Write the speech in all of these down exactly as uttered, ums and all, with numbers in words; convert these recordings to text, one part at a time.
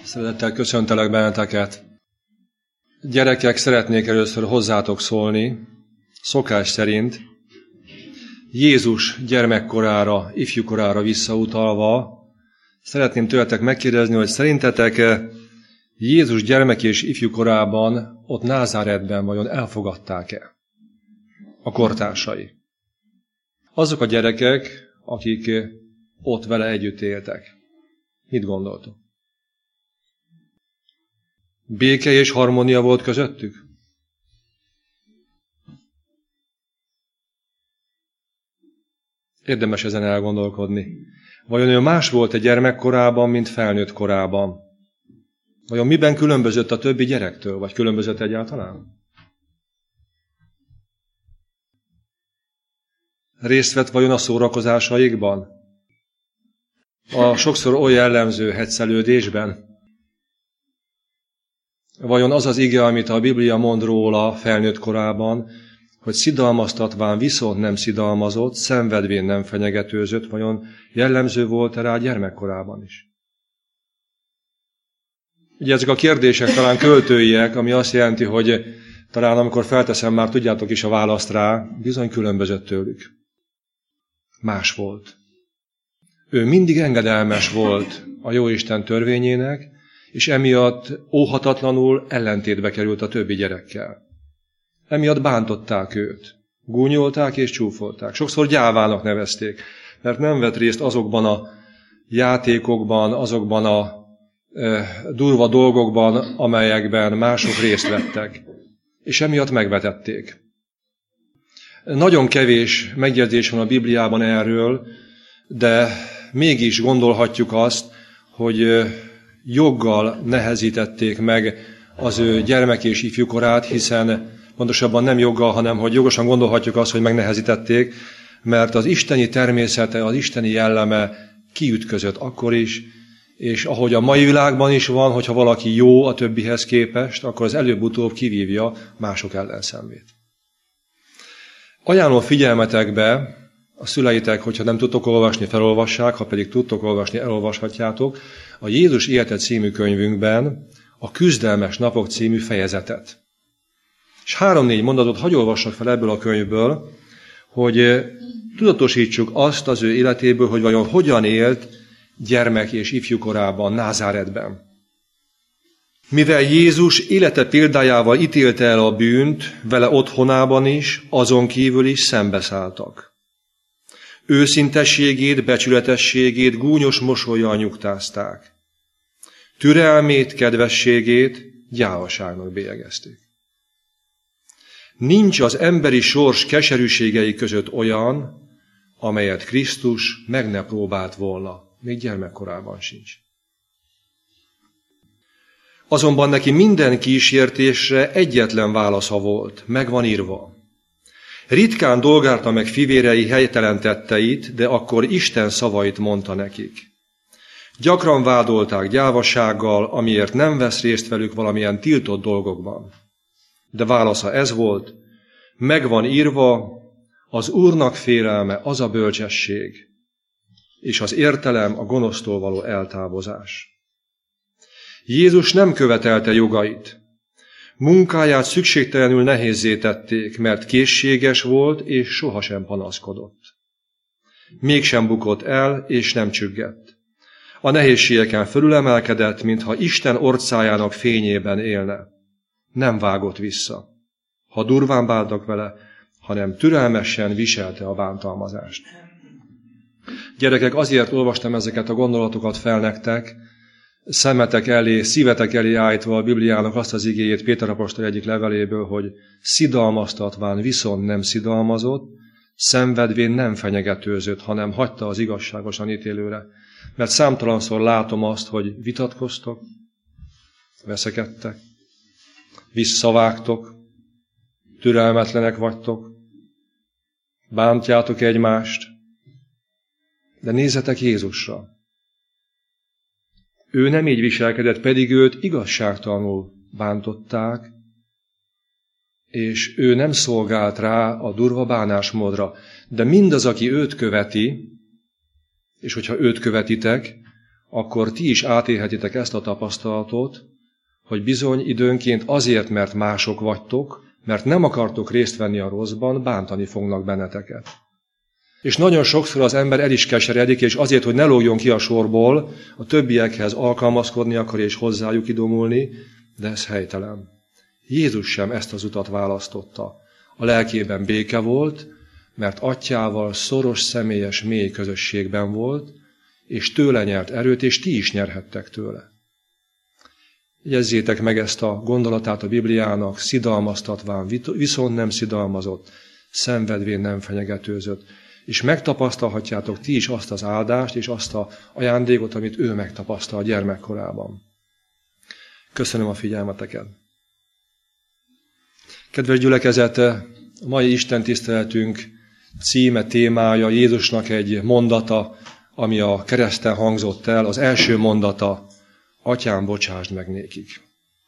Szeretettel köszöntelek benneteket. Gyerekek, szeretnék először hozzátok szólni, szokás szerint, Jézus gyermekkorára, ifjúkorára visszautalva, szeretném tőletek megkérdezni, hogy szerintetek Jézus gyermek és ifjúkorában ott Názáretben vajon elfogadták-e a kortársai? Azok a gyerekek, akik ott vele együtt éltek. Mit gondoltok? Béke és harmónia volt közöttük? Érdemes ezen elgondolkodni. Vajon ő más volt a gyermekkorában, mint felnőtt korában? Vajon miben különbözött a többi gyerektől, vagy különbözött egyáltalán? Részt vett vajon a szórakozásaikban? A sokszor oly jellemző heccelődésben? Vajon az az ige, amit a Biblia mond róla felnőtt korában, hogy szidalmaztatván viszont nem szidalmazott, szenvedvén nem fenyegetőzött, vajon jellemző volt rá gyermekkorában is? Ugye ezek a kérdések talán költőiek, ami azt jelenti, hogy talán amikor felteszem, már tudjátok is a választ rá, bizony különbözött tőlük. Más volt. Ő mindig engedelmes volt a Jóisten törvényének, és emiatt óhatatlanul ellentétbe került a többi gyerekkel. Emiatt bántották őt, gúnyolták és csúfolták. Sokszor gyávának nevezték, mert nem vett részt azokban a játékokban, azokban a e, durva dolgokban, amelyekben mások részt vettek, és emiatt megvetették. Nagyon kevés megjegyzés van a Bibliában erről, de mégis gondolhatjuk azt, hogy joggal nehezítették meg az ő gyermek és ifjúkorát, hiszen pontosabban nem joggal, hanem hogy jogosan gondolhatjuk azt, hogy megnehezítették, mert az isteni természete, az isteni jelleme kiütközött akkor is, és ahogy a mai világban is van, hogyha valaki jó a többihez képest, akkor az előbb-utóbb kivívja mások ellenszenvét. Ajánlom figyelmetekbe, a szüleitek, hogyha nem tudtok olvasni, felolvassák, ha pedig tudtok olvasni, elolvashatjátok, a Jézus élete című könyvünkben a Küzdelmes napok című fejezetet. És három-négy mondatot hagy olvassak fel ebből a könyvből, hogy tudatosítsuk azt az ő életéből, hogy vajon hogyan élt gyermek és ifjúkorában, Názáretben. Mivel Jézus élete példájával ítélte el a bűnt, vele otthonában is, azon kívül is szembeszálltak. Őszintességét, becsületességét gúnyos mosollyal nyugtázták. Türelmét, kedvességét gyávaságnak bélyegezték. Nincs az emberi sors keserűségei között olyan, amelyet Krisztus meg ne próbált volna, még gyermekkorában sincs. Azonban neki minden kísértésre egyetlen válasza volt, meg van írva. Ritkán dolgálta meg fivérei helytelen tetteit, de akkor Isten szavait mondta nekik. Gyakran vádolták gyávasággal, amiért nem vesz részt velük valamilyen tiltott dolgokban. De válasza ez volt, meg van írva, az Úrnak félelme az a bölcsesség, és az értelem a gonosztól való eltávozás. Jézus nem követelte jogait. Munkáját szükségtelenül nehézzé tették, mert készséges volt, és sohasem panaszkodott. Mégsem bukott el, és nem csüggett. A nehézségeken fölülemelkedett, mintha Isten orcájának fényében élne. Nem vágott vissza, ha durván bántak vele, hanem türelmesen viselte a bántalmazást. Gyerekek, azért olvastam ezeket a gondolatokat fel nektek, szemetek elé, szívetek elé állítva a Bibliának azt az igéjét Péter apostol egyik leveléből, hogy szidalmaztatván viszont nem szidalmazott, szenvedvén nem fenyegetőzött, hanem hagyta az igazságosan ítélőre. Mert számtalanszor látom azt, hogy vitatkoztok, veszekedtek, visszavágtok, türelmetlenek vagytok, bántjátok egymást, de nézzetek Jézusra. Ő nem így viselkedett, pedig őt igazságtalanul bántották, és ő nem szolgált rá a durva bánásmódra. De mindaz, aki őt követi, és hogyha őt követitek, akkor ti is átélhetitek ezt a tapasztalatot, hogy bizony időnként azért, mert mások vagytok, mert nem akartok részt venni a rosszban, bántani fognak benneteket. És nagyon sokszor az ember el is keseredik, és azért, hogy ne lógjon ki a sorból, a többiekhez alkalmazkodni akar és hozzájuk idomulni, de ez helytelen. Jézus sem ezt az utat választotta. A lelkében béke volt, mert atyával szoros, személyes, mély közösségben volt, és tőle nyert erőt, és ti is nyerhettek tőle. Jegyezzétek meg ezt a gondolatát a Bibliának, szidalmaztatván, viszont nem szidalmazott, szenvedvén nem fenyegetőzött, és megtapasztalhatjátok ti is azt az áldást, és azt a ajándékot, amit ő megtapasztal gyermekkorában. Köszönöm a figyelmeteket! Kedves gyülekezete, a mai Isten tiszteletünk címe, témája Jézusnak egy mondata, ami a kereszten hangzott el, az első mondata, Atyám, bocsásd meg nékik.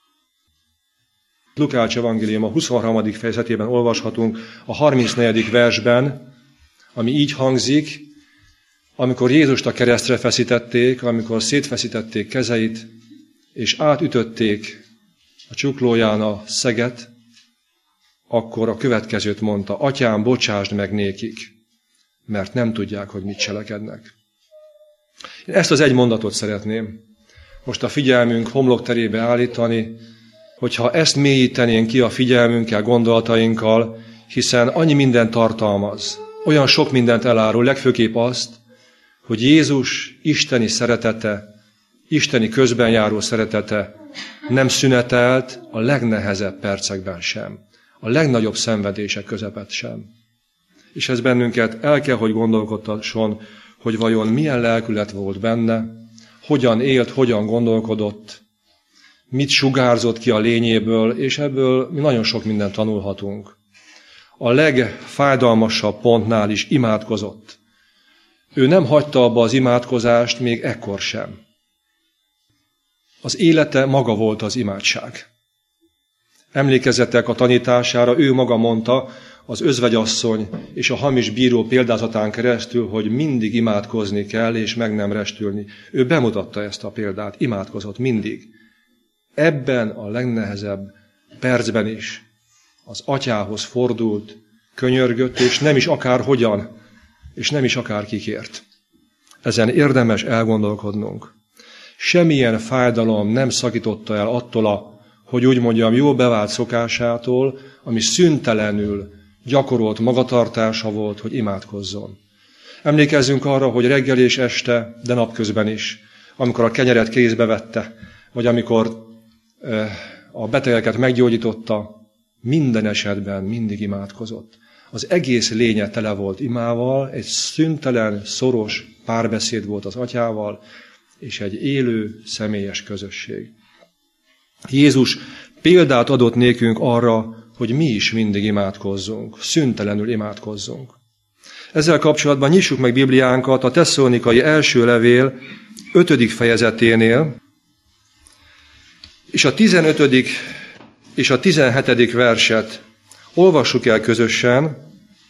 Lukács evangélium a huszonharmadik fejezetében olvashatunk a harmincnegyedik versben, ami így hangzik, amikor Jézust a keresztre feszítették, amikor szétfeszítették kezeit, és átütötték a csuklóján a szeget, akkor a következőt mondta, Atyám, bocsásd meg nékik, mert nem tudják, hogy mit cselekednek. Én ezt az egy mondatot szeretném most a figyelmünk homlokterébe állítani, hogyha ezt mélyítenénk ki a figyelmünkkel, gondolatainkkal, hiszen annyi mindent tartalmaz, olyan sok mindent elárul, legfőképp azt, hogy Jézus isteni szeretete, isteni közben járó szeretete nem szünetelt a legnehezebb percekben sem, a legnagyobb szenvedések közepet sem. És ez bennünket el kell, hogy gondolkodtasson, hogy vajon milyen lelkület volt benne, hogyan élt, hogyan gondolkodott, mit sugárzott ki a lényéből, és ebből mi nagyon sok mindent tanulhatunk. A legfájdalmasabb pontnál is imádkozott. Ő nem hagyta abba az imádkozást még ekkor sem. Az élete maga volt az imádság. Emlékezzetek a tanítására, ő maga mondta, az özvegyasszony és a hamis bíró példázatán keresztül, hogy mindig imádkozni kell, és meg nem restülni. Ő bemutatta ezt a példát, imádkozott mindig. Ebben a legnehezebb percben is az atyához fordult, könyörgött, és nem is akár hogyan, és nem is akár kikért. Ezen érdemes elgondolkodnunk. Semmilyen fájdalom nem szakította el attól a, hogy úgy mondjam, jó bevált szokásától, ami szüntelenül gyakorolt magatartása volt, hogy imádkozzon. Emlékezzünk arra, hogy reggel és este, de napközben is, amikor a kenyeret kézbe vette, vagy amikor a betegeket meggyógyította, minden esetben mindig imádkozott. Az egész lénye tele volt imával, egy szüntelen, szoros párbeszéd volt az atyával, és egy élő, személyes közösség. Jézus példát adott nékünk arra, hogy mi is mindig imádkozzunk, szüntelenül imádkozzunk. Ezzel kapcsolatban nyissuk meg Bibliánkat a Tesszalonikai első levél ötödik fejezeténél, és a tizenötödik és a tizenhetedik verset olvassuk el közösen.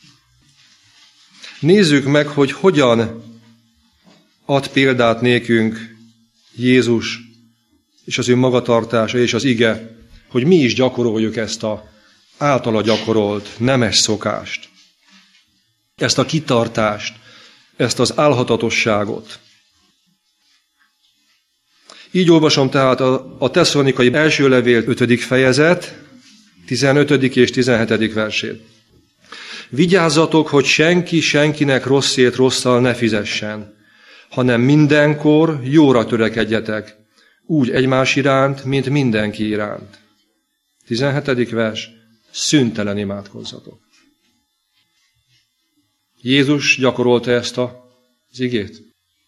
Nézzük meg, hogy hogyan ad példát nékünk Jézus és az ő magatartása és az ige, hogy mi is gyakoroljuk ezt a általa gyakorolt nemes szokást, ezt a kitartást, ezt az álhatatosságot. Így olvasom tehát a, a Tesszalonikai első levél ötödik fejezet, tizenötödik és tizenhetedik versét. Vigyázzatok, hogy senki senkinek rosszét rosszal ne fizessen, hanem mindenkor jóra törekedjetek, úgy egymás iránt, mint mindenki iránt. tizenhetedik vers, szüntelen imádkozzatok. Jézus gyakorolta ezt az igét.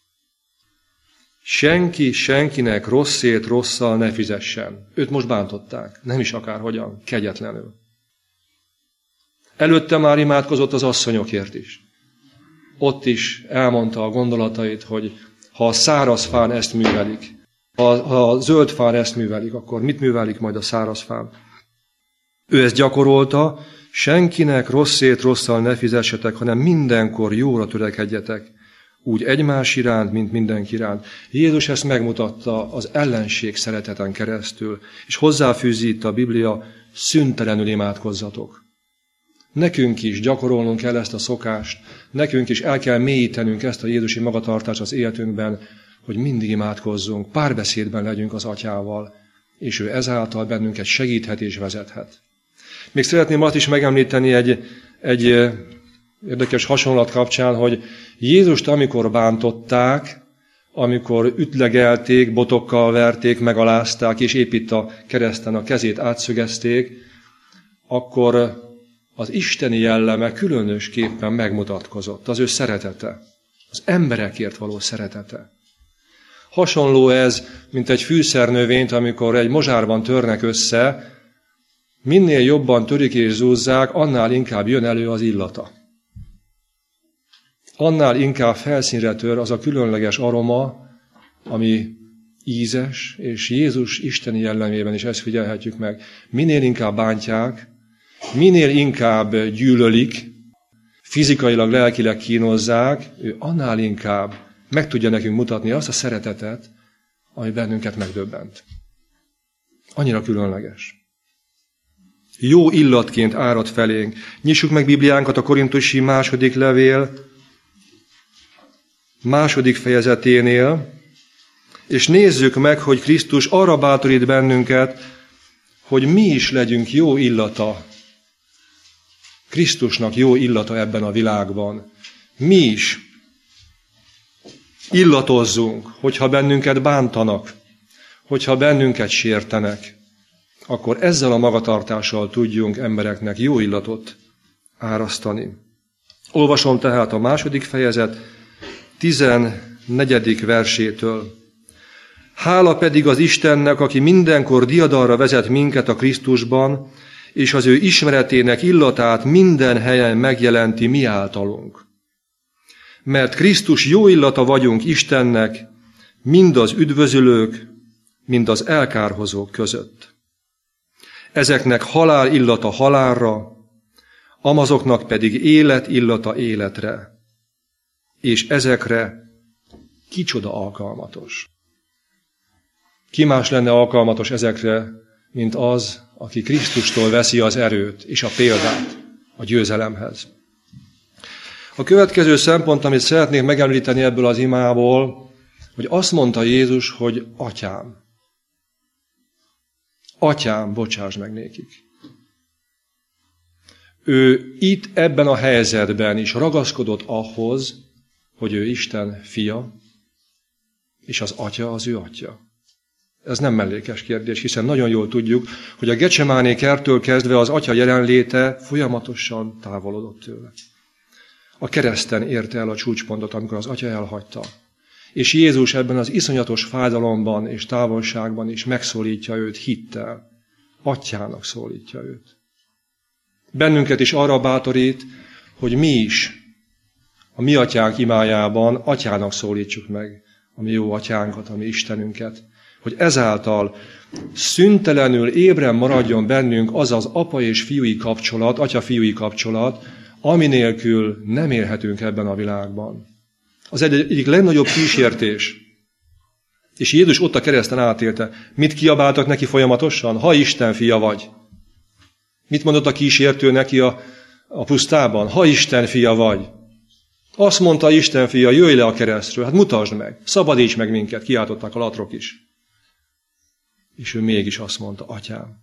Senki senkinek rosszét rosszal ne fizessen. Őt most bántották, nem is akárhogyan, kegyetlenül. Előtte már imádkozott az asszonyokért is. Ott is elmondta a gondolatait, hogy ha a száraz fán ezt művelik, ha a zöld fán ezt művelik, akkor mit művelik majd a száraz fán? Ő ezt gyakorolta, senkinek rosszét rosszal ne fizessetek, hanem mindenkor jóra törekedjetek, úgy egymás iránt, mint mindenki iránt. Jézus ezt megmutatta az ellenség szereteten keresztül, és hozzáfűzi itt a Biblia, szüntelenül imádkozzatok. Nekünk is gyakorolnunk kell ezt a szokást, nekünk is el kell mélyítenünk ezt a jézusi magatartást az életünkben, hogy mindig imádkozzunk, párbeszédben legyünk az Atyával, és ő ezáltal bennünket segíthet és vezethet. Még szeretném azt is megemlíteni egy, egy érdekes hasonlat kapcsán, hogy Jézust amikor bántották, amikor ütlegelték, botokkal verték, megalázták, és épp itt a kereszten a kezét átszögezték, akkor az isteni jelleme különösképpen megmutatkozott, az ő szeretete, az emberekért való szeretete. Hasonló ez, mint egy fűszernövényt, amikor egy mozsárban törnek össze, minél jobban törik és zúzzák, annál inkább jön elő az illata. Annál inkább felszínre tör az a különleges aroma, ami ízes, és Jézus isteni jellemében is ezt figyelhetjük meg. Minél inkább bántják, minél inkább gyűlölik, fizikailag, lelkileg kínozzák, ő annál inkább meg tudja nekünk mutatni azt a szeretetet, ami bennünket megdöbbent. Annyira különleges. Jó illatként árad felénk. Nyissuk meg Bibliánkat a Korintusi második levél második fejezeténél, és nézzük meg, hogy Krisztus arra bátorít bennünket, hogy mi is legyünk jó illata, Krisztusnak jó illata ebben a világban. Mi is illatozzunk, hogyha bennünket bántanak, hogyha bennünket sértenek, akkor ezzel a magatartással tudjunk embereknek jó illatot árasztani. Olvasom tehát a második fejezet tizennegyedik versétől. Hála pedig az Istennek, aki mindenkor diadalra vezet minket a Krisztusban, és az ő ismeretének illatát minden helyen megjelenti mi általunk. Mert Krisztus jó illata vagyunk Istennek, mind az üdvözülők, mind az elkárhozók között. Ezeknek halál illata halálra, amazoknak pedig élet illata életre, és ezekre kicsoda alkalmatos. Ki más lenne alkalmatos ezekre, mint az, aki Krisztustól veszi az erőt és a példát a győzelemhez. A következő szempont, amit szeretnék megemlíteni ebből az imából, hogy azt mondta Jézus, hogy Atyám. Atyám, bocsáss meg nékik. Ő itt ebben a helyzetben is ragaszkodott ahhoz, hogy ő Isten fia, és az Atya az ő Atya. Ez nem mellékes kérdés, hiszen nagyon jól tudjuk, hogy a Gecsemáné kerttől kezdve az Atya jelenléte folyamatosan távolodott tőle. A kereszten érte el a csúcspontot, amikor az Atya elhagyta. És Jézus ebben az iszonyatos fájdalomban és távolságban is megszólítja őt hittel. Atyának szólítja őt. Bennünket is arra bátorít, hogy mi is a mi atyánk imájában Atyának szólítsuk meg a mi jó atyánkat, a mi Istenünket, hogy ezáltal szüntelenül ébren maradjon bennünk az az apa és fiúi kapcsolat, atya-fiúi kapcsolat, ami nélkül nem élhetünk ebben a világban. Az egy, egyik legnagyobb kísértés, és Jézus ott a kereszten átélte, mit kiabáltak neki folyamatosan? Ha Isten fia vagy. Mit mondott a kísértő neki a, a pusztában? Ha Isten fia vagy. Azt mondta Isten fia, jöjj le a keresztről, hát mutasd meg, szabadíts meg minket, kiáltották a latrok is. És ő mégis azt mondta, Atyám.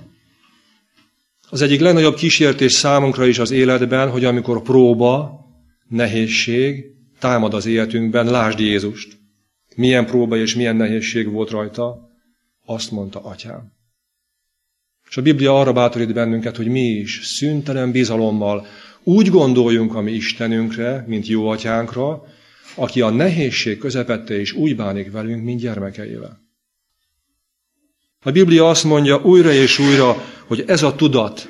Az egyik legnagyobb kísértés számunkra is az életben, hogy amikor próba, nehézség támad az életünkben, lásd Jézust. Milyen próba és milyen nehézség volt rajta, azt mondta, Atyám. És a Biblia arra bátorít bennünket, hogy mi is szüntelen bizalommal úgy gondoljunk a mi Istenünkre, mint jó atyánkra, aki a nehézség közepette is úgy bánik velünk, mint gyermekeivel. A Biblia azt mondja újra és újra, hogy ez a tudat,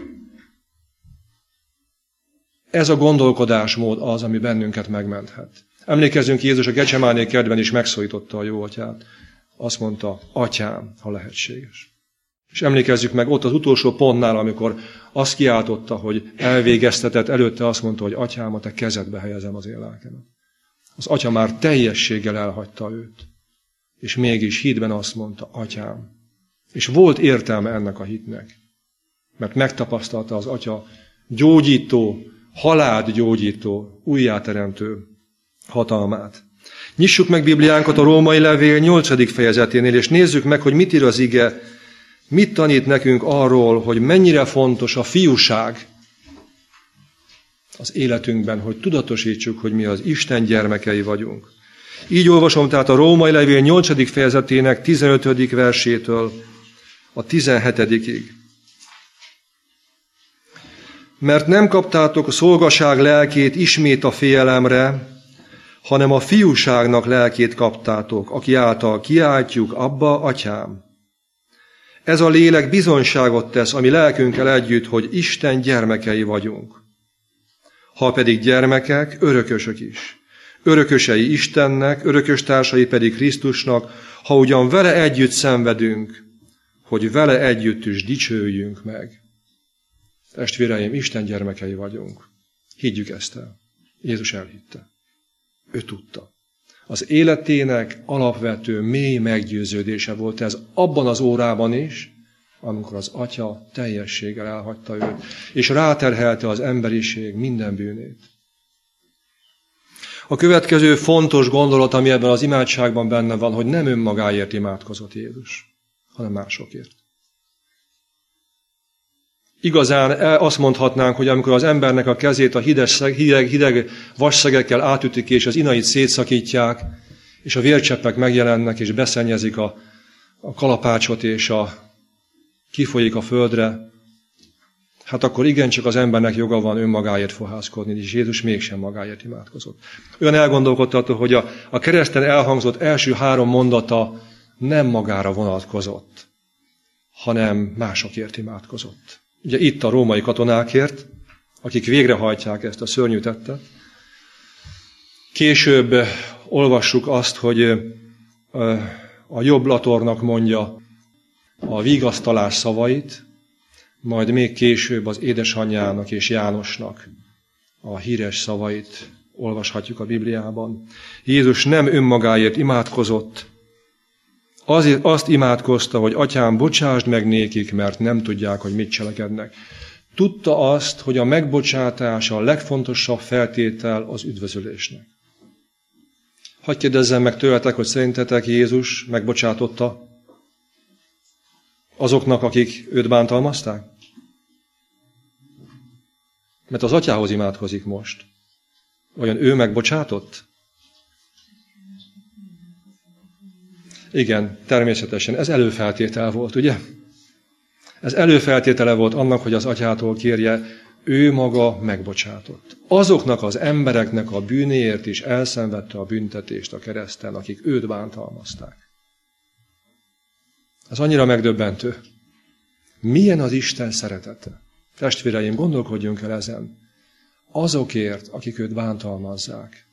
ez a gondolkodásmód az, ami bennünket megmenthet. Emlékezzünk, Jézus a Gecsemáné kertben is megszólította a jó atyát. Azt mondta, Atyám, ha lehetséges. És emlékezzük meg ott az utolsó pontnál, amikor azt kiáltotta, hogy elvégeztetett, előtte azt mondta, hogy Atyám, a te kezedbe helyezem az én lelkemet. Az atya már teljességgel elhagyta őt. És mégis hitben azt mondta, atyám. És volt értelme ennek a hitnek. Mert megtapasztalta az atya gyógyító, halált gyógyító, újjáteremtő hatalmát. Nyissuk meg Bibliánkat a Római levél nyolcadik fejezeténél, és nézzük meg, hogy mit ír az ige, mit tanít nekünk arról, hogy mennyire fontos a fiúság az életünkben, hogy tudatosítsuk, hogy mi az Isten gyermekei vagyunk. Így olvasom tehát a Római levél nyolcadik fejezetének tizenötödik versétől a tizenhetedikig. Mert nem kaptátok a szolgaság lelkét ismét a félelemre, hanem a fiúságnak lelkét kaptátok, aki által kiáltjuk, abba, atyám. Ez a lélek bizonyságot tesz, ami lelkünkkel együtt, hogy Isten gyermekei vagyunk. Ha pedig gyermekek, örökösök is. Örökösei Istennek, örököstársai pedig Krisztusnak, ha ugyan vele együtt szenvedünk, hogy vele együtt is dicsőjünk meg. Testvéreim, Isten gyermekei vagyunk. Higgyük ezt el. Jézus elhitte. Ő tudta. Az életének alapvető, mély meggyőződése volt ez abban az órában is, amikor az atya teljességgel elhagyta őt, és ráterhelte az emberiség minden bűnét. A következő fontos gondolat, ami ebben az imádságban benne van, hogy nem önmagáért imádkozott Jézus, hanem másokért. Igazán azt mondhatnánk, hogy amikor az embernek a kezét a hideg, hideg, hideg vasszegekkel átütik, és az inait szétszakítják, és a vércseppek megjelennek, és beszennyezik a, a kalapácsot, és a, kifolyik a földre, hát akkor igencsak az embernek joga van önmagáért fohászkodni, és Jézus mégsem magáért imádkozott. Olyan elgondolkodtató, hogy a, a kereszten elhangzott első három mondata nem magára vonatkozott, hanem másokért imádkozott. Ugye itt a római katonákért, akik végrehajtják ezt a szörnyű tettet. Később olvassuk azt, hogy a jobb latornak mondja a vigasztalás szavait, majd még később az édesanyjának és Jánosnak a híres szavait olvashatjuk a Bibliában. Jézus nem önmagáért imádkozott, azért azt imádkozta, hogy atyám, bocsásd meg nékik, mert nem tudják, hogy mit cselekednek. Tudta azt, hogy a megbocsátás a legfontosabb feltétel az üdvözülésnek. Hadd kérdezzem meg tőletek, hogy szerintetek Jézus megbocsátotta azoknak, akik őt bántalmazták? Mert az atyához imádkozik most. Olyan ő megbocsátott? Igen, természetesen. Ez előfeltétel volt, ugye? Ez előfeltétele volt annak, hogy az atyától kérje, ő maga megbocsátott. Azoknak az embereknek a bűnéért is elszenvedte a büntetést a kereszten, akik őt bántalmazták. Ez annyira megdöbbentő. Milyen az Isten szeretete? Testvéreim, gondolkodjunk el ezen. Azokért, akik őt bántalmazzák,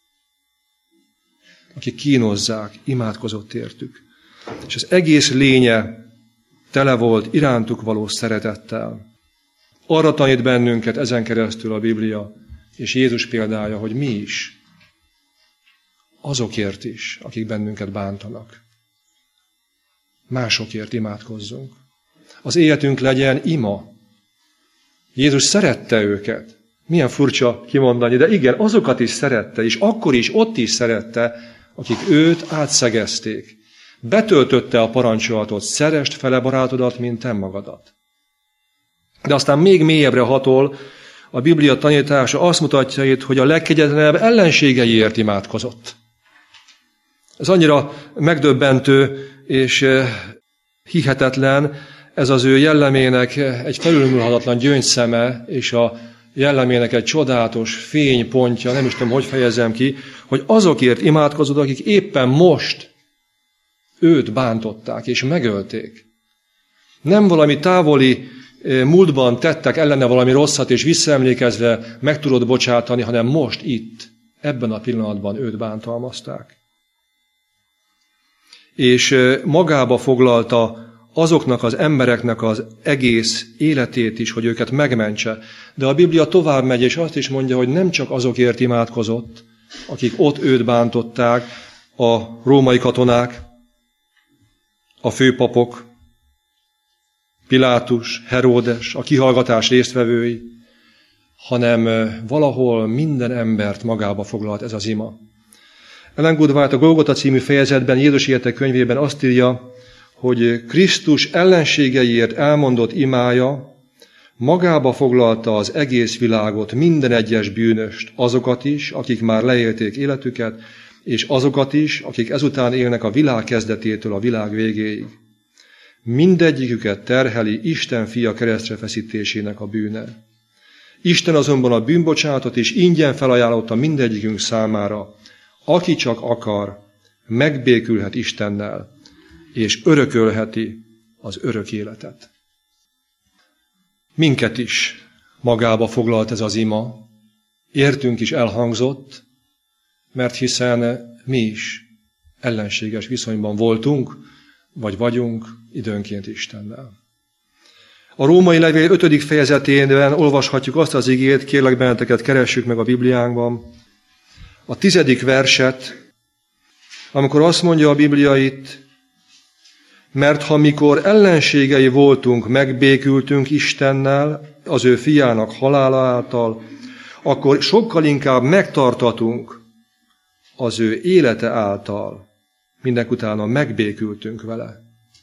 akik kínozzák, imádkozott értük. És az egész lénye tele volt irántuk való szeretettel. Arra tanít bennünket ezen keresztül a Biblia, és Jézus példája, hogy mi is, azokért is, akik bennünket bántanak. Másokért imádkozzunk. Az életünk legyen ima. Jézus szerette őket. Milyen furcsa kimondani, de igen, azokat is szerette, és akkor is, ott is szerette, akik őt átszegezték. Betöltötte a parancsolatot, szeresd fele barátodat, mint te magadat. De aztán még mélyebbre hatol, a Biblia tanítása azt mutatja itt, hogy a legkegyetlenebb ellenségeiért imádkozott. Ez annyira megdöbbentő és hihetetlen, ez az ő jellemének egy felülmúlhatatlan gyöngyszeme, és a jellemének egy csodálatos fénypontja, nem is tudom, hogy fejezem ki, hogy azokért imádkozott, akik éppen most őt bántották és megölték. Nem valami távoli múltban tettek ellene valami rosszat, és visszaemlékezve meg tudod bocsátani, hanem most itt, ebben a pillanatban őt bántalmazták. És magába foglalta azoknak az embereknek az egész életét is, hogy őket megmentse. De a Biblia tovább megy, és azt is mondja, hogy nem csak azokért imádkozott, akik ott őt bántották, a római katonák, a főpapok, Pilátus, Heródes, a kihallgatás résztvevői, hanem valahol minden embert magába foglalt ez az ima. Ellen G. White a Golgota című fejezetben, Jézus élete könyvében azt írja, hogy Krisztus ellenségeiért elmondott imája magába foglalta az egész világot, minden egyes bűnöst, azokat is, akik már leélték életüket, és azokat is, akik ezután élnek a világ kezdetétől a világ végéig. Mindegyiküket terheli Isten fia keresztre feszítésének a bűne. Isten azonban a bűnbocsánatot is ingyen felajánlotta mindegyikünk számára, aki csak akar, megbékülhet Istennel, és örökölheti az örök életet. Minket is magába foglalt ez az ima, értünk is elhangzott, mert hiszen mi is ellenséges viszonyban voltunk, vagy vagyunk időnként Istennel. A római levél ötödik fejezetében olvashatjuk azt az igét, kérlek benneteket, keressük meg a Bibliánkban, a tizedik verset, amikor azt mondja a Biblia itt, mert ha mikor ellenségei voltunk, megbékültünk Istennel, az ő fiának halála által, akkor sokkal inkább megtartatunk az ő élete által, mindenkutána megbékültünk vele.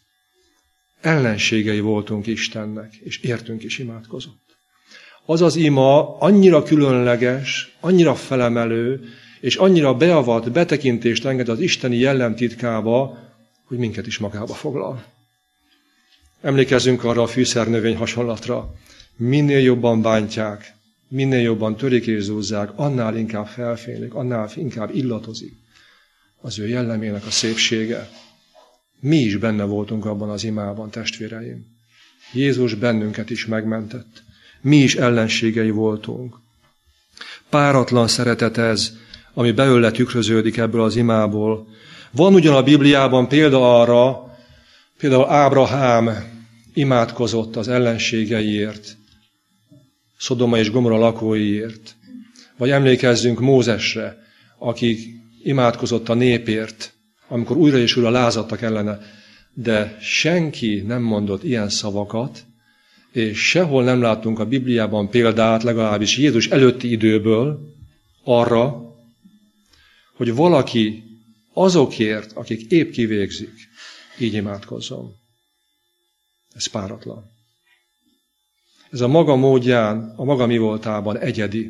Ellenségei voltunk Istennek, és értünk is imádkozott. Az az ima annyira különleges, annyira felemelő, és annyira beavat, betekintést enged az isteni jellemtitkába, hogy minket is magába foglal. Emlékezzünk arra a fűszernövény hasonlatra. Minél jobban bántják, minél jobban törik és zúzzák, annál inkább felfénylik, annál inkább illatozik az ő jellemének a szépsége. Mi is benne voltunk abban az imában, testvéreim. Jézus bennünket is megmentett. Mi is ellenségei voltunk. Páratlan szeretet ez, ami belőle tükröződik ebből az imából. Van ugyan a Bibliában példa arra, például Ábrahám imádkozott az ellenségeiért, Szodoma és Gomorra lakóiért. Vagy emlékezzünk Mózesre, aki imádkozott a népért, amikor újra és újra lázadtak ellene, de senki nem mondott ilyen szavakat, és sehol nem láttunk a Bibliában példát, legalábbis Jézus előtti időből arra, hogy valaki azokért, akik épp kivégzik, így imádkozzon. Ez páratlan. Ez a maga módján, a maga mi voltában egyedi.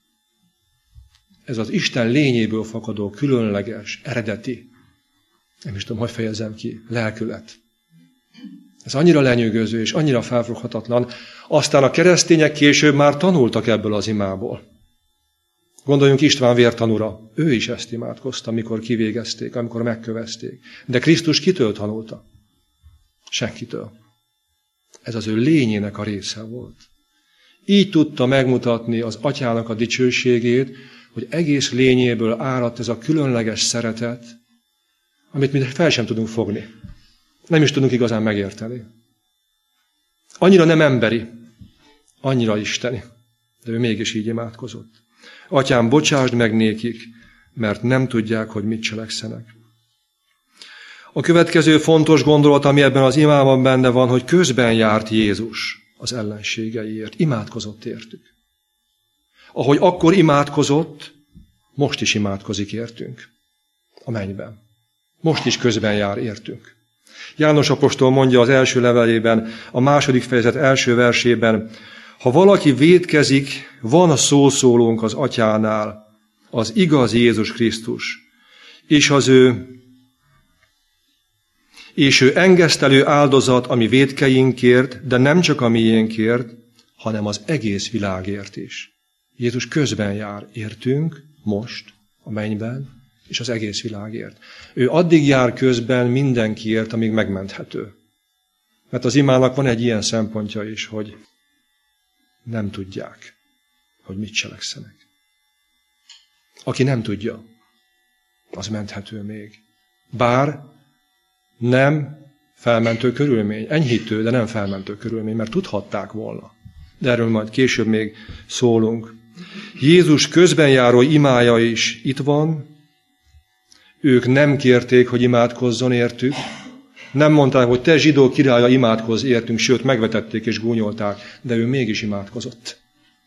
Ez az Isten lényéből fakadó, különleges, eredeti, nem is tudom, hogy fejezem ki, lelkület. Ez annyira lenyűgöző és annyira felfoghatatlan. Aztán a keresztények később már tanultak ebből az imából. Gondoljunk István vértanúra. Ő is ezt imádkozta, amikor kivégezték, amikor megkövezték. De Krisztus kitől tanulta? Senkitől. Ez az ő lényének a része volt. Így tudta megmutatni az atyának a dicsőségét, hogy egész lényéből áradt ez a különleges szeretet, amit mi fel sem tudunk fogni. Nem is tudunk igazán megérteni. Annyira nem emberi, annyira isteni, de ő mégis így imádkozott. Atyám, bocsásd meg nékik, mert nem tudják, hogy mit cselekszenek. A következő fontos gondolat, ami ebben az imában benne van, hogy közben járt Jézus az ellenségeiért, imádkozott értük. Ahogy akkor imádkozott, most is imádkozik értünk a mennyben. Most is közben jár értünk. János apostol mondja az első levelében, a második fejezet első versében, ha valaki vétkezik, van szószólónk az atyánál, az igaz Jézus Krisztus, és az ő, és ő engesztelő áldozat a mi vétkeinkért, de nem csak a miénkért, hanem az egész világért is. Jézus közben jár értünk, most, a mennyben, és az egész világért. Ő addig jár közben mindenkiért, amíg megmenthető. Mert az imának van egy ilyen szempontja is, hogy nem tudják, hogy mit cselekszenek. Aki nem tudja, az menthető még. Bár nem felmentő körülmény. Enyhítő, de nem felmentő körülmény, mert tudhatták volna. De erről majd később még szólunk. Jézus közbenjáró imája is itt van. Ők nem kérték, hogy imádkozzon értük. Nem mondták, hogy te zsidó királya imádkozz értünk, sőt megvetették és gúnyolták, de ő mégis imádkozott.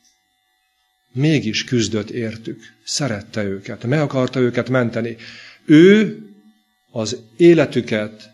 Mégis küzdött értük, szerette őket, meg akarta őket menteni. Ő az életüket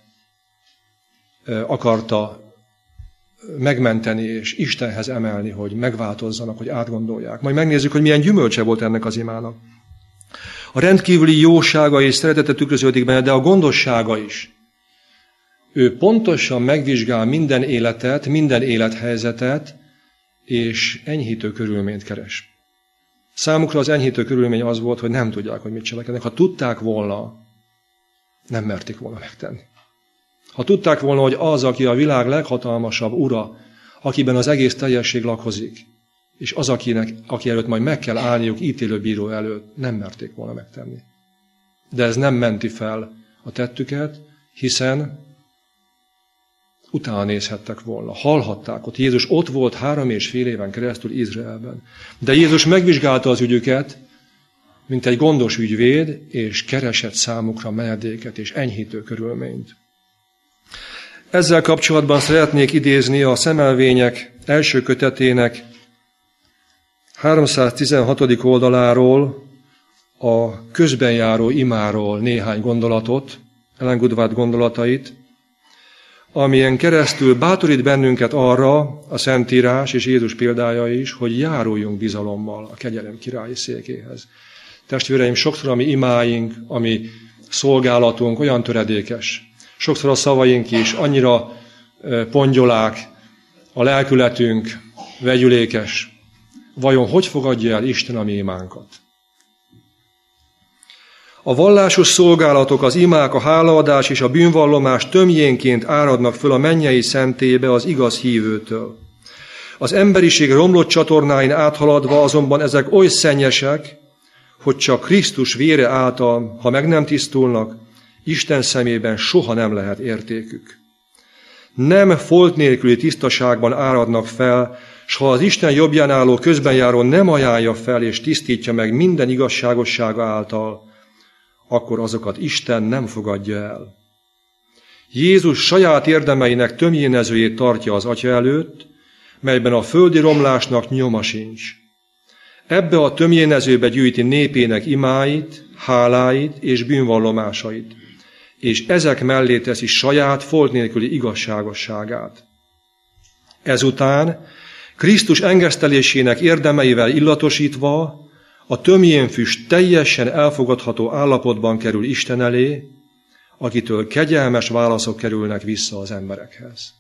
akarta megmenteni és Istenhez emelni, hogy megváltozzanak, hogy átgondolják. Majd megnézzük, hogy milyen gyümölcse volt ennek az imának. A rendkívüli jósága és szeretete tükröződik benne, de a gondossága is. Ő pontosan megvizsgál minden életet, minden élethelyzetet, és enyhítő körülményt keres. Számukra az enyhítő körülmény az volt, hogy nem tudják, hogy mit cselekednek. Ha tudták volna, nem merték volna megtenni. Ha tudták volna, hogy az, aki a világ leghatalmasabb ura, akiben az egész teljesség lakozik, és az, akinek, aki előtt majd meg kell állniuk ítélőbíró előtt, nem merték volna megtenni. De ez nem menti fel a tettüket, hiszen utána nézhettek volna, hallhatták ott. Jézus ott volt három és fél éven keresztül Izraelben. De Jézus megvizsgálta az ügyüket, mint egy gondos ügyvéd, és keresett számukra menedéket és enyhítő körülményt. Ezzel kapcsolatban szeretnék idézni a Szemelvények első kötetének háromszáztizenhatodik oldaláról a közbenjáró imáról néhány gondolatot, Ellen Goodward gondolatait, amilyen keresztül bátorít bennünket arra a Szentírás és Jézus példája is, hogy járuljunk bizalommal a kegyelem királyi székéhez. Testvéreim, sokszor a mi imáink, a mi szolgálatunk olyan töredékes, sokszor a szavaink is annyira pongyolák, a lelkületünk vegyülékes. Vajon hogy fogadja el Isten a mi imánkat? A vallásos szolgálatok, az imák, a hálaadás és a bűnvallomás tömjénként áradnak föl a mennyei szentélybe az igaz hívőtől. Az emberiség romlott csatornáin áthaladva azonban ezek oly szennyesek, hogy csak Krisztus vére által, ha meg nem tisztulnak, Isten szemében soha nem lehet értékük. Nem folt nélküli tisztaságban áradnak fel, s ha az Isten jobbján álló közbenjáró nem ajánlja fel és tisztítja meg minden igazságossága által, akkor azokat Isten nem fogadja el. Jézus saját érdemeinek tömjénezőjét tartja az Atya előtt, melyben a földi romlásnak nyoma sincs. Ebbe a tömjénezőbe gyűjti népének imáit, háláit és bűnvallomásait, és ezek mellé teszi saját folt nélküli igazságosságát. Ezután Krisztus engesztelésének érdemeivel illatosítva a tömjénfüst teljesen elfogadható állapotban kerül Isten elé, akitől kegyelmes válaszok kerülnek vissza az emberekhez.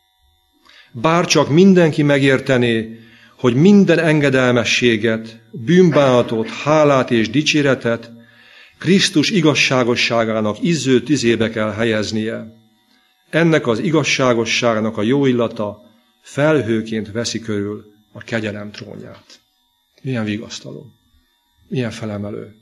Bárcsak mindenki megértené, hogy minden engedelmességet, bűnbánatot, hálát és dicséretet Krisztus igazságosságának izző tüzébe kell helyeznie. Ennek az igazságosságnak a jó illata felhőként veszi körül a kegyelem trónját. Milyen vigasztaló, milyen felemelő.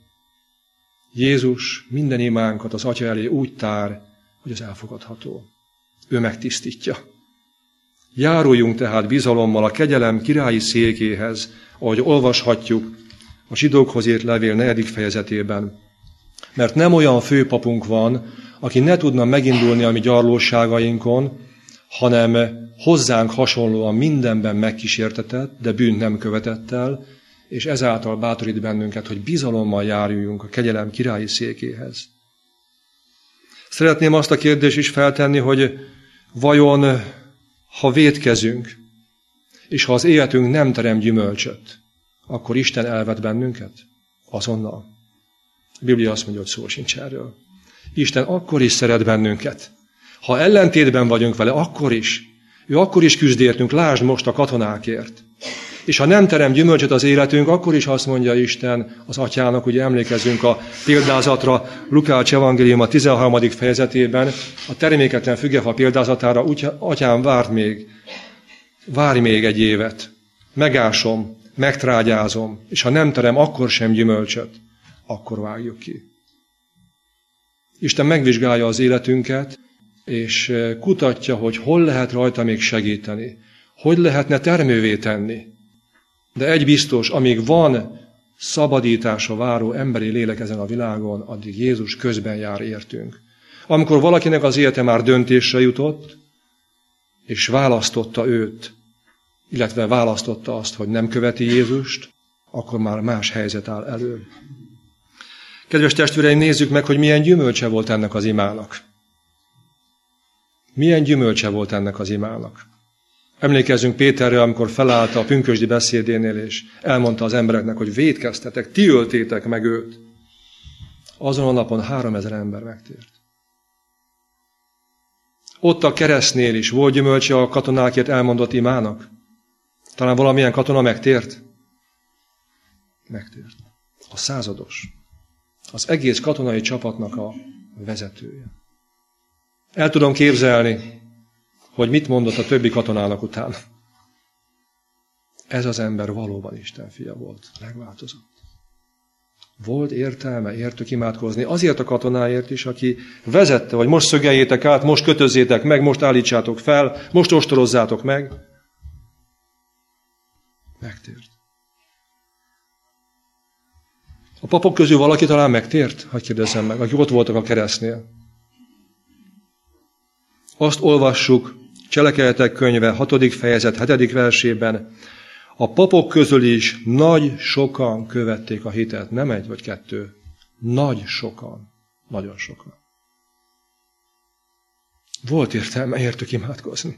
Jézus minden imánkat az Atya elé úgy tár, hogy az elfogadható. Ő megtisztítja. Járuljunk tehát bizalommal a kegyelem királyi székéhez, ahogy olvashatjuk a zsidókhoz írt levél negyedik fejezetében. Mert nem olyan főpapunk van, aki ne tudna megindulni a mi gyarlóságainkon, hanem hozzánk hasonlóan mindenben megkísértetett, de bűnt nem követett el, és ezáltal bátorít bennünket, hogy bizalommal járuljunk a kegyelem királyi székéhez. Szeretném azt a kérdést is feltenni, hogy vajon, ha vétkezünk, és ha az életünk nem terem gyümölcsöt, akkor Isten elvet bennünket? Azonnal. A Biblia azt mondja, hogy szó sincs erről. Isten akkor is szeret bennünket. Ha ellentétben vagyunk vele, akkor is. Ő akkor is küzd értünk, lásd most a katonákért. És ha nem terem gyümölcsöt az életünk, akkor is azt mondja Isten az Atyának, ugye emlékezzünk a példázatra, Lukács evangélium a tizenharmadik fejezetében, a terméketlen fügefa példázatára, úgy, Atyám, várd még, várj még egy évet, megásom, megtrágyázom, és ha nem terem akkor sem gyümölcsöt, akkor vágjuk ki. Isten megvizsgálja az életünket, és kutatja, hogy hol lehet rajta még segíteni, hogy lehetne termővé tenni. De egy biztos, amíg van szabadításra váró emberi lélek ezen a világon, addig Jézus közben jár értünk. Amikor valakinek az élete már döntésre jutott, és választotta őt, illetve választotta azt, hogy nem követi Jézust, akkor már más helyzet áll elő. Kedves testvéreim, nézzük meg, hogy milyen gyümölcse volt ennek az imának. Milyen gyümölcse volt ennek az imának. Emlékezzünk Péterre, amikor felállt a pünkösdi beszédénél, és elmondta az embereknek, hogy vétkeztetek, ti öltétek meg őt. Azon a napon háromezer ember megtért. Ott a keresztnél is volt gyümölcse a katonákért elmondott imának. Talán valamilyen katona megtért? Megtért. A százados. Az egész katonai csapatnak a vezetője. El tudom képzelni, hogy mit mondott a többi katonának utána. Ez az ember valóban Isten fia volt. Megváltozott. Volt értelme, értük imádkozni. Azért a katonáért is, aki vezette, hogy most szögeljétek át, most kötözzétek meg, most állítsátok fel, most ostorozzátok meg. Megtért. A papok közül valaki talán megtért? Hadd kérdezzem meg, akik ott voltak a keresztnél. Azt olvassuk, Cselekedetek könyve, hatodik fejezet, hetedik versében, a papok közül is nagy sokan követték a hitet. Nem egy vagy kettő. Nagy sokan. Nagyon sokan. Volt értelme, értük imádkozni.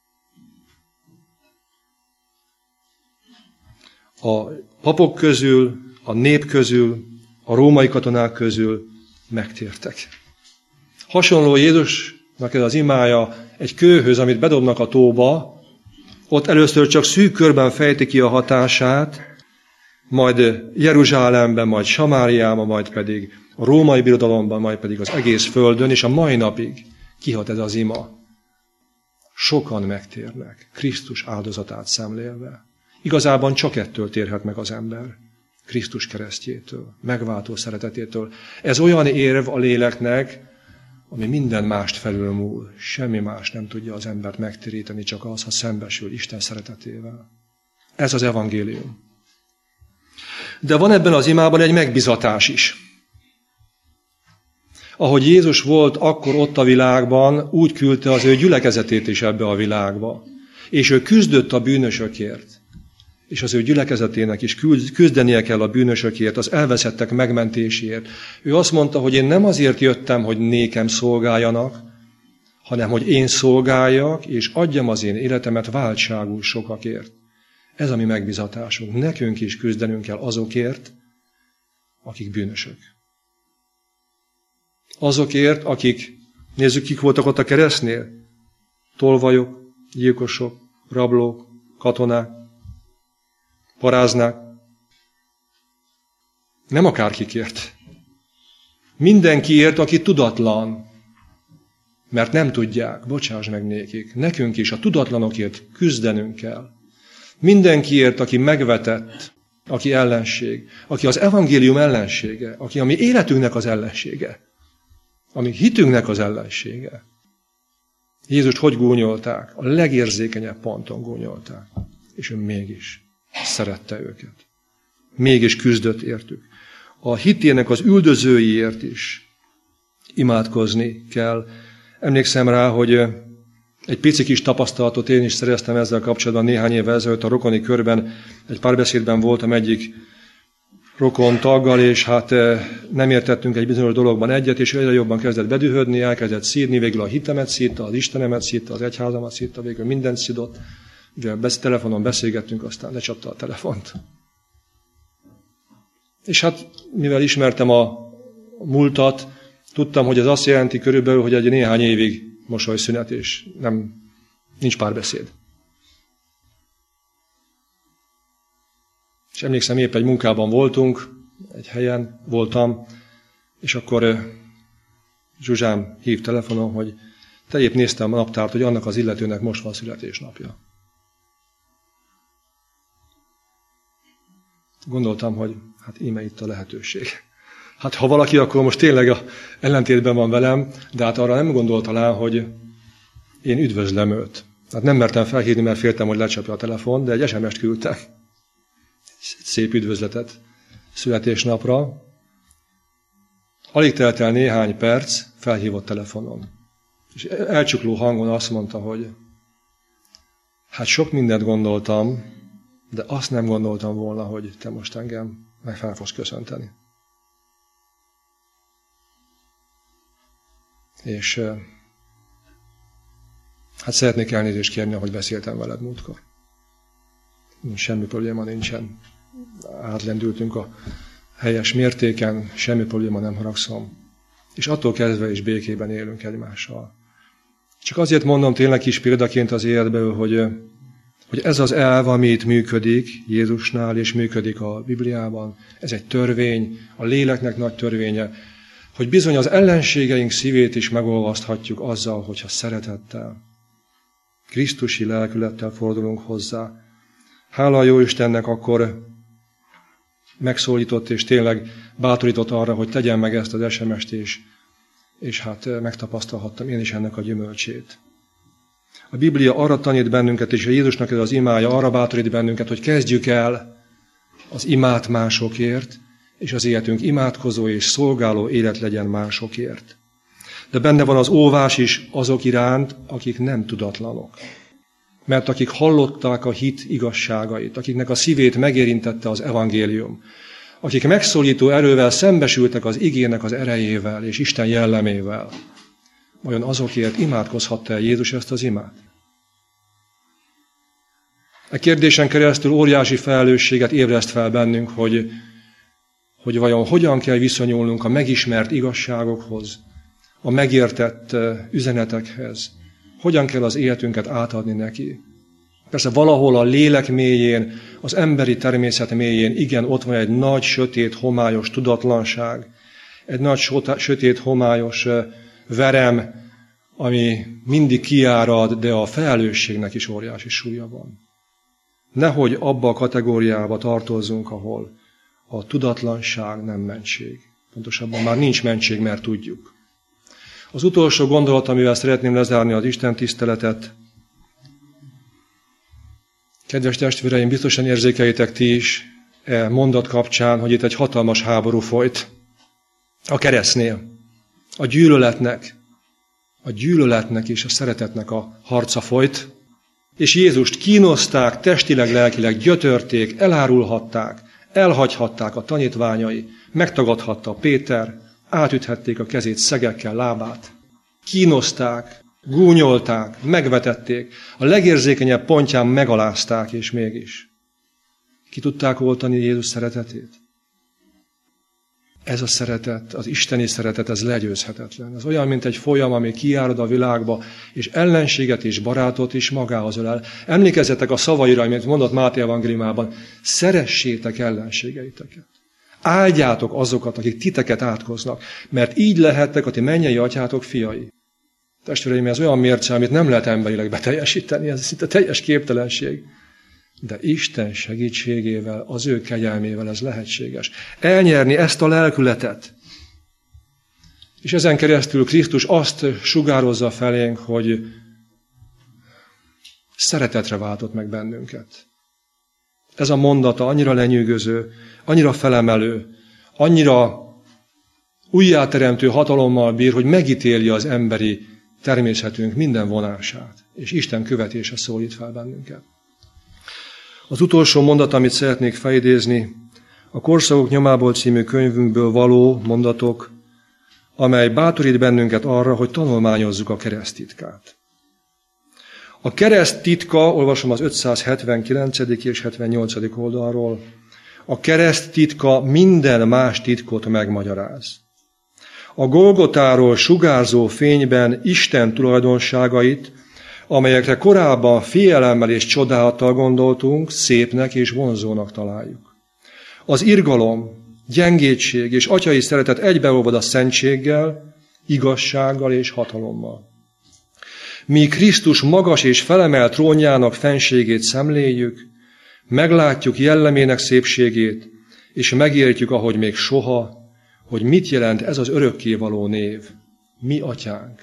A papok közül, a nép közül, a római katonák közül megtértek. Hasonló Jézusnak ez az imája egy kőhöz, amit bedobnak a tóba, ott először csak szűk körben fejti ki a hatását, majd Jeruzsálemben, majd Samáriában, majd pedig a római birodalomban, majd pedig az egész földön, és a mai napig kihat ez az ima. Sokan megtérnek, Krisztus áldozatát szemlélve. Igazában csak ettől térhet meg az ember. Krisztus keresztjétől, megváltó szeretetétől. Ez olyan érv a léleknek, ami minden mást felülmúl. Semmi más nem tudja az embert megtéríteni, csak az, ha szembesül Isten szeretetével. Ez az evangélium. De van ebben az imában egy megbizatás is. Ahogy Jézus volt akkor ott a világban, úgy küldte az ő gyülekezetét is ebbe a világba. És ő küzdött a bűnösökért. És az ő gyülekezetének is küzdenie kell a bűnösökért, az elveszettek megmentéséért. Ő azt mondta, hogy én nem azért jöttem, hogy nékem szolgáljanak, hanem hogy én szolgáljak, és adjam az én életemet váltságul sokakért. Ez a mi megbizatásunk. Nekünk is küzdenünk kell azokért, akik bűnösök. Azokért, akik, nézzük, kik voltak ott a keresztnél? Tolvajok, gyilkosok, rablók, katonák, paráznák. Nem akárkikért. Mindenkiért, aki tudatlan, mert nem tudják, bocsáss meg nékik. Nekünk is a tudatlanokért küzdenünk kell. Mindenkiért, aki megvetett, aki ellenség, aki az evangélium ellensége, aki a mi életünknek az ellensége, a mi hitünknek az ellensége. Jézust hogy gúnyolták? A legérzékenyebb ponton gúnyolták. És ő mégis szerette őket. Mégis küzdött értük. A hitének az üldözőiért is imádkozni kell. Emlékszem rá, hogy egy pici kis tapasztalatot én is szereztem ezzel kapcsolatban néhány évvel ezelőtt a rokoni körben. Egy párbeszédben voltam egyik rokon taggal, és hát nem értettünk egy bizonyos dologban egyet, és egyre jobban kezdett bedühödni, elkezdett szídni, végül a hitemet szídta, az Istenemet szídta, az egyházamat szídta, végül mindent szidott. Ugye telefonon beszélgettünk, aztán lecsapta a telefont. És hát, mivel ismertem a múltat, tudtam, hogy ez azt jelenti körülbelül, hogy egy néhány évig mosolyszünet, és nem, nincs párbeszéd. És emlékszem, épp egy munkában voltunk, egy helyen voltam, és akkor Zsuzsám hív telefonon, hogy te épp néztem a naptárt, hogy annak az illetőnek most van születésnapja. Gondoltam, hogy hát íme itt a lehetőség. Hát ha valaki, akkor most tényleg a ellentétben van velem, de hát arra nem gondolt talán, hogy én üdvözlöm őt. Hát nem mertem felhívni, mert féltem, hogy lecsapja a telefon, de egy es em est küldtem. szép üdvözletet születésnapra. Alig telt el néhány perc, felhívott telefonon. És elcsukló hangon azt mondta, hogy hát sok mindent gondoltam, de azt nem gondoltam volna, hogy te most engem meg fel fogsz köszönteni. És hát szeretnék elnézést kérni, ahogy beszéltem veled múltkor. Semmi probléma nincsen. Átlendültünk a helyes mértéken, semmi probléma, nem haragszom. És attól kezdve is békében élünk egymással. Csak azért mondom tényleg is példaként az életből, hogy, hogy ez az elv, ami itt működik Jézusnál, és működik a Bibliában, ez egy törvény, a léleknek nagy törvénye, hogy bizony az ellenségeink szívét is megolvaszthatjuk azzal, hogyha szeretettel, krisztusi lelkülettel fordulunk hozzá. Hála a Jóistennek akkor megszólított és tényleg bátorított arra, hogy tegyen meg ezt az es em est, és, és hát megtapasztalhattam én is ennek a gyümölcsét. A Biblia arra tanít bennünket, és a Jézusnak ez az imája arra bátorít bennünket, hogy kezdjük el az imát másokért, és az életünk imádkozó és szolgáló élet legyen másokért. De benne van az óvás is azok iránt, akik nem tudatlanok. Mert akik hallották a hit igazságait, akiknek a szívét megérintette az evangélium, akik megszólító erővel szembesültek az igének az erejével és Isten jellemével, vajon azokért imádkozhatta-e Jézus ezt az imát? A kérdésen keresztül óriási felelősséget ébreszt fel bennünk, hogy, hogy vajon hogyan kell viszonyulnunk a megismert igazságokhoz, a megértett üzenetekhez, hogyan kell az életünket átadni neki. Persze valahol a lélek mélyén, az emberi természet mélyén, igen, ott van egy nagy, sötét, homályos tudatlanság, egy nagy, sötét, homályos verem, ami mindig kiárad, de a felelősségnek is óriási súlya van. Nehogy abba a kategóriába tartozzunk, ahol a tudatlanság nem mentség. Pontosabban már nincs mentség, mert tudjuk. Az utolsó gondolat, amivel szeretném lezárni az Isten tiszteletet. Kedves testvéreim, biztosan érzékelitek ti is e mondat kapcsán, hogy itt egy hatalmas háború folyt a keresztnél. A gyűlöletnek, a gyűlöletnek és a szeretetnek a harca folyt, és Jézust kínozták, testileg, lelkileg gyötörték, elárulhatták, elhagyhatták a tanítványai, megtagadhatta Péter, átüthették a kezét szegekkel, lábát, kínozták, gúnyolták, megvetették, a legérzékenyebb pontján megalázták, és mégis ki tudták oltani Jézus szeretetét? Ez a szeretet, az isteni szeretet, ez legyőzhetetlen. Ez olyan, mint egy folyam, ami kiárad a világba, és ellenséget és barátot is magához ölel. Emlékezzetek a szavaira, amit mondott Máté evangéliumában, szeressétek ellenségeiteket. Áldjátok azokat, akik titeket átkoznak, mert így lehettek a ti mennyei atyátok fiai. Testvéreim, ez olyan mérce, amit nem lehet emberileg beteljesíteni, ez szinte teljes képtelenség. De Isten segítségével, az ő kegyelmével ez lehetséges. Elnyerni ezt a lelkületet. És ezen keresztül Krisztus azt sugározza felénk, hogy szeretetre váltott meg bennünket. Ez a mondata annyira lenyűgöző, annyira felemelő, annyira újjáteremtő hatalommal bír, hogy megítéli az emberi természetünk minden vonását, és Isten követése szólít fel bennünket. Az utolsó mondat, amit szeretnék felidézni, a Korszakok nyomából című könyvünkből való mondatok, amely bátorít bennünket arra, hogy tanulmányozzuk a kereszt titkát. A kereszt titka, olvasom az ötszázhetvenkilencedik és hetvennyolcadik oldalról, a kereszt titka minden más titkot megmagyaráz. A Golgotáról sugárzó fényben Isten tulajdonságait, amelyekre korábban félelemmel és csodálattal gondoltunk, szépnek és vonzónak találjuk. Az irgalom, gyengétség és atyai szeretet egybeolvad a szentséggel, igazsággal és hatalommal. Mi Krisztus magas és felemelt trónjának fenségét szemléljük, meglátjuk jellemének szépségét, és megértjük, ahogy még soha, hogy mit jelent ez az örökkévaló név, mi atyánk.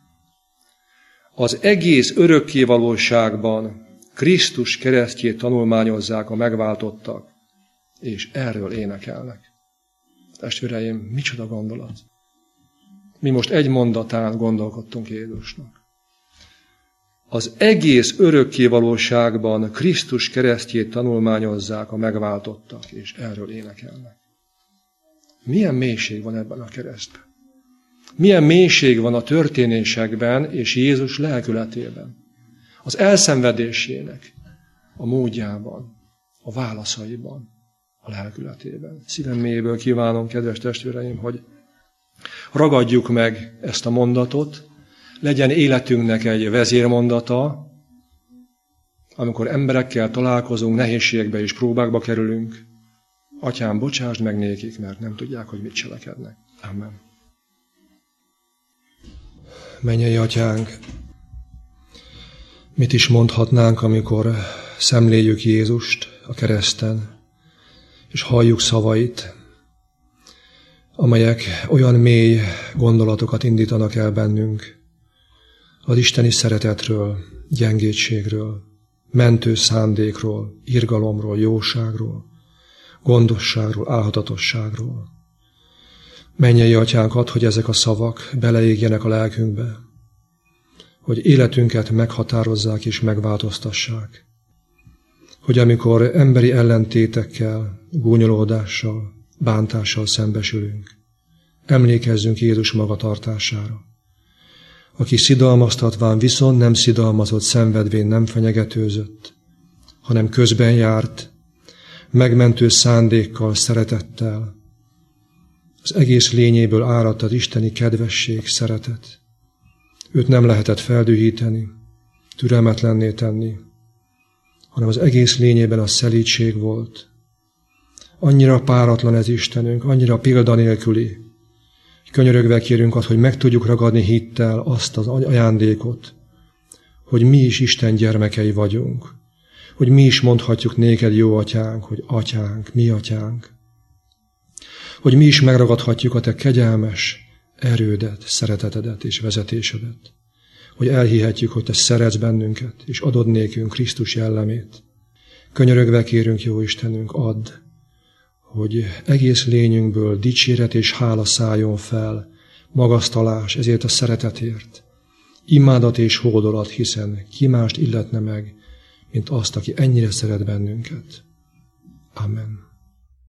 Az egész örökkévalóságban Krisztus keresztjét tanulmányozzák a megváltottak, és erről énekelnek. Testvéreim, micsoda gondolat. Mi most egy mondatán gondolkodtunk Jézusnak. Az egész örökkévalóságban Krisztus keresztjét tanulmányozzák a megváltottak, és erről énekelnek. Milyen mélység van ebben a keresztben? Milyen mélység van a történésekben és Jézus lelkületében? Az elszenvedésének a módjában, a válaszaiban, a lelkületében. Szívem mélyéből kívánom, kedves testvéreim, hogy ragadjuk meg ezt a mondatot, legyen életünknek egy vezérmondata, amikor emberekkel találkozunk, nehézségekbe és próbákba kerülünk. Atyám, bocsásd meg nékik, mert nem tudják, hogy mit cselekednek. Amen. Mennyei Atyánk, mit is mondhatnánk, amikor szemléljük Jézust a kereszten, és halljuk szavait, amelyek olyan mély gondolatokat indítanak el bennünk az isteni szeretetről, gyengétségről, mentő szándékról, irgalomról, jóságról, gondosságról, álhatatosságról. Mennyei Atyánk, add, hogy ezek a szavak beleégjenek a lelkünkbe, hogy életünket meghatározzák és megváltoztassák. Hogy amikor emberi ellentétekkel, gúnyolódással, bántással szembesülünk, emlékezzünk Jézus magatartására, aki szidalmaztatván viszont nem szidalmazott, szenvedvén nem fenyegetőzött, hanem közben járt, megmentő szándékkal, szeretettel. Az egész lényéből áradt az isteni kedvesség, szeretet. Őt nem lehetett feldühíteni, türelmetlenné tenni, hanem az egész lényében a szelídség volt. Annyira páratlan ez Istenünk, annyira példanélküli. Könyörögve kérünk azt, hogy meg tudjuk ragadni hittel azt az ajándékot, hogy mi is Isten gyermekei vagyunk, hogy mi is mondhatjuk néked, jó Atyánk, hogy Atyánk, mi Atyánk, hogy mi is megragadhatjuk a te kegyelmes erődet, szeretetedet és vezetésedet, hogy elhihetjük, hogy te szeretsz bennünket, és adod nékünk Krisztus jellemét. Könyörögve kérünk, jó Istenünk, add, hogy egész lényünkből dicséret és hála szálljon fel, magasztalás ezért a szeretetért, imádat és hódolat, hiszen ki mást illetne meg, mint azt, aki ennyire szeret bennünket. Amen.